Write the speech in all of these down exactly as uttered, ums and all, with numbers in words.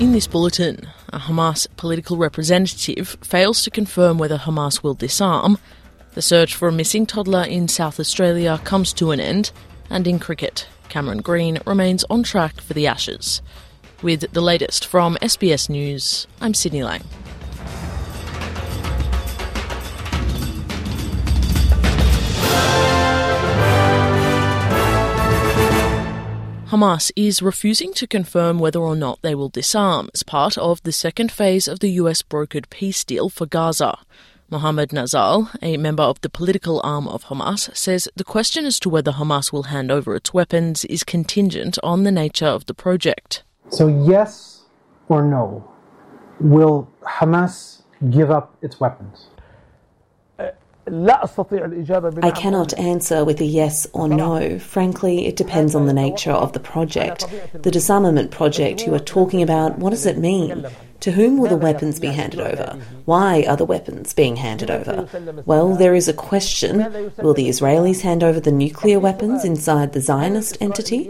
In this bulletin, a Hamas political representative fails to confirm whether Hamas will disarm, the search for a missing toddler in South Australia comes to an end, and in cricket, Cameron Green remains on track for the Ashes. With the latest from S B S News, I'm Sydney Lang. Hamas is refusing to confirm whether or not they will disarm as part of the second phase of the U S brokered peace deal for Gaza. Mohammed Nazal, a member of the political arm of Hamas, says the question as to whether Hamas will hand over its weapons is contingent on the nature of the project. So yes or no, will Hamas give up its weapons? I cannot answer with a yes or no. Frankly, it depends on the nature of the project. The disarmament project you are talking about, what does it mean? To whom will the weapons be handed over? Why are the weapons being handed over? Well, there is a question. Will the Israelis hand over the nuclear weapons inside the Zionist entity?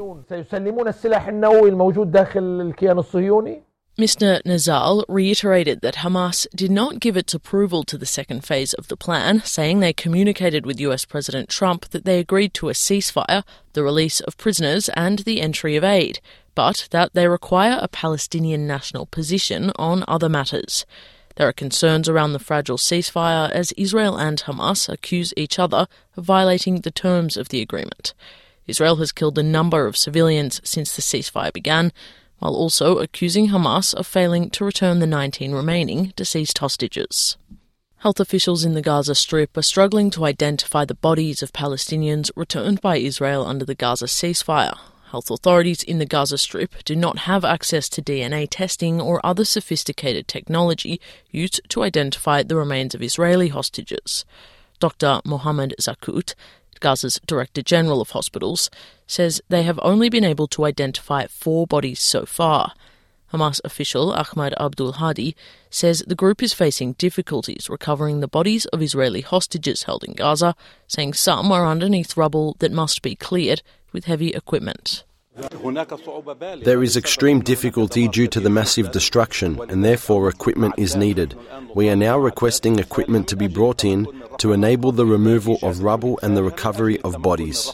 Mister Nazal reiterated that Hamas did not give its approval to the second phase of the plan, saying they communicated with U S President Trump that they agreed to a ceasefire, the release of prisoners and the entry of aid, but that they require a Palestinian national position on other matters. There are concerns around the fragile ceasefire as Israel and Hamas accuse each other of violating the terms of the agreement. Israel has killed a number of civilians since the ceasefire began, while also accusing Hamas of failing to return the nineteen remaining deceased hostages. Health officials in the Gaza Strip are struggling to identify the bodies of Palestinians returned by Israel under the Gaza ceasefire. Health authorities in the Gaza Strip do not have access to D N A testing or other sophisticated technology used to identify the remains of Israeli hostages. Doctor Mohammed Zakut, Gaza's Director General of Hospitals, says they have only been able to identify four bodies so far. Hamas official Ahmad Abdul Hadi says the group is facing difficulties recovering the bodies of Israeli hostages held in Gaza, saying some are underneath rubble that must be cleared with heavy equipment. There is extreme difficulty due to the massive destruction, and therefore equipment is needed. We are now requesting equipment to be brought in to enable the removal of rubble and the recovery of bodies.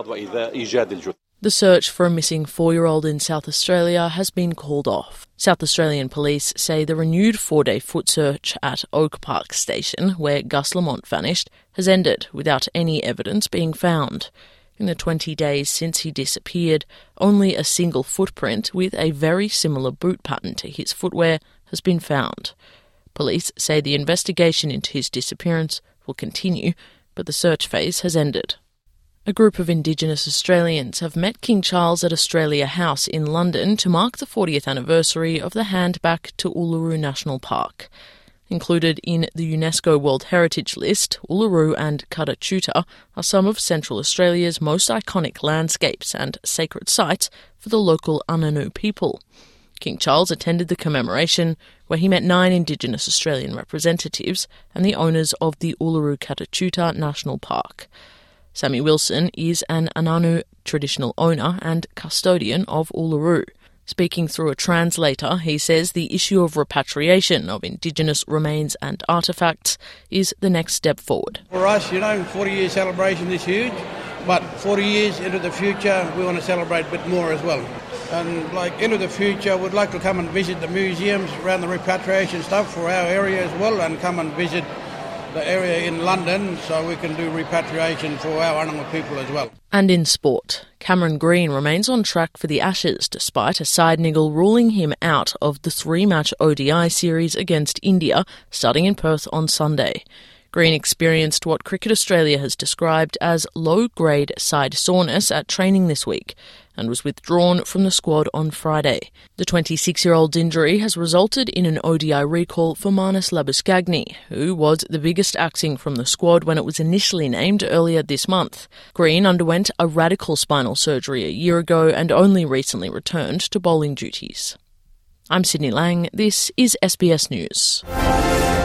The search for a missing four-year-old in South Australia has been called off. South Australian police say the renewed four-day foot search at Oak Park Station, where Gus Lamont vanished, has ended without any evidence being found. In the twenty days since he disappeared, only a single footprint with a very similar boot pattern to his footwear has been found. Police say the investigation into his disappearance will continue, but the search phase has ended. A group of Indigenous Australians have met King Charles at Australia House in London to mark the fortieth anniversary of the hand back to Uluru National Park. Included in the UNESCO World Heritage List, Uluru and Karachuta are some of Central Australia's most iconic landscapes and sacred sites for the local Anangu people. King Charles attended the commemoration, where he met nine Indigenous Australian representatives and the owners of the Uluru Karachuta National Park. Sammy Wilson is an Anangu traditional owner and custodian of Uluru. Speaking through a translator, he says the issue of repatriation of Indigenous remains and artefacts is the next step forward. For us, you know, forty-year celebration is huge, but forty years into the future, we want to celebrate a bit more as well. And like into the future, we'd like to come and visit the museums around the repatriation stuff for our area as well, and come and visit the area in London so we can do repatriation for our Anangu people as well. And in sport, Cameron Green remains on track for the Ashes despite a side niggle ruling him out of the three-match O D I series against India starting in Perth on Sunday. Green experienced what Cricket Australia has described as low-grade side soreness at training this week and was withdrawn from the squad on Friday. The twenty-six-year-old's injury has resulted in an O D I recall for Marnus Labuschagne, who was the biggest axing from the squad when it was initially named earlier this month. Green underwent a radical spinal surgery a year ago and only recently returned to bowling duties. I'm Sydney Lang. This is S B S News.